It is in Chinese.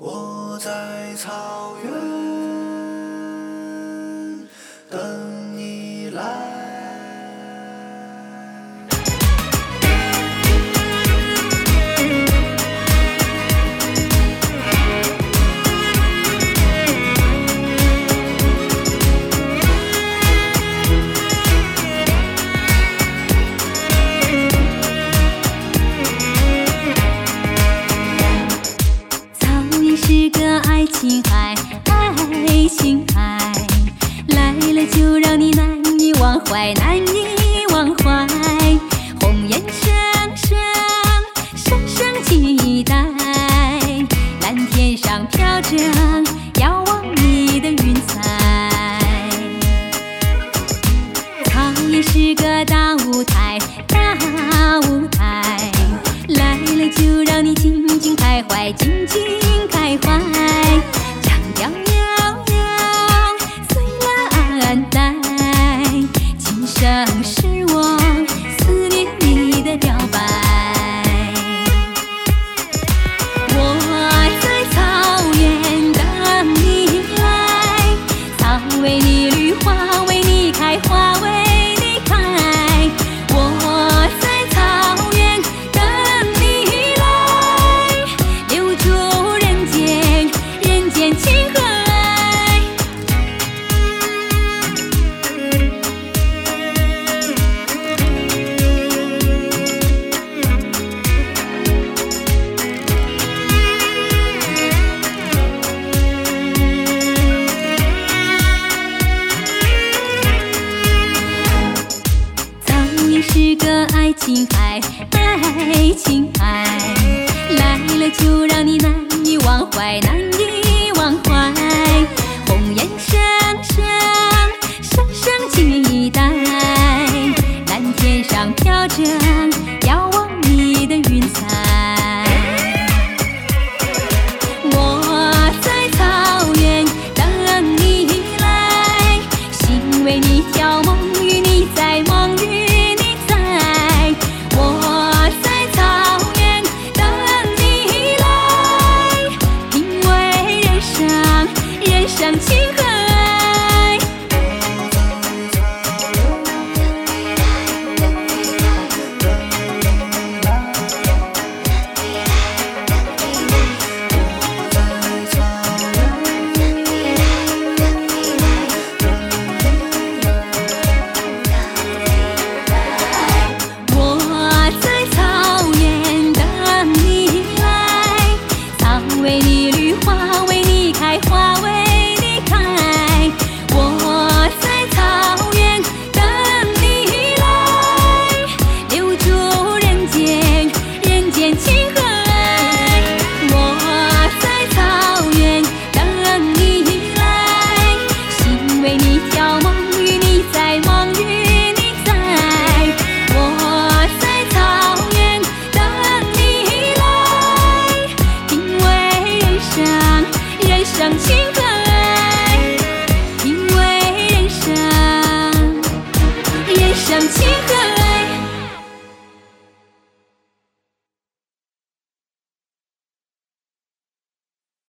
我在草原等你来。 是个爱情海，爱情海，来了就让你难以忘怀，难以忘怀。红颜生生，深深期待，蓝天上飘着遥望你的云彩。草原是个大舞台，大舞台，来了就让你尽情开怀，尽情开怀，长调悠悠，随了安淡，今生是我思念你的表白。我在草原等你来，草为你绿，花为你开，花为你开。我在草原等你来，留住人间情和爱。草原是个爱情海，爱情海，来了就让你难以忘怀，难以忘怀。红颜生生，深深期待，蓝天上飘着遥望你的云彩。我在草原等你来，心为你跳，梦与你在，梦与你在。我在草原等你来，品味人生情和爱。我在草原等你来，草为你绿，花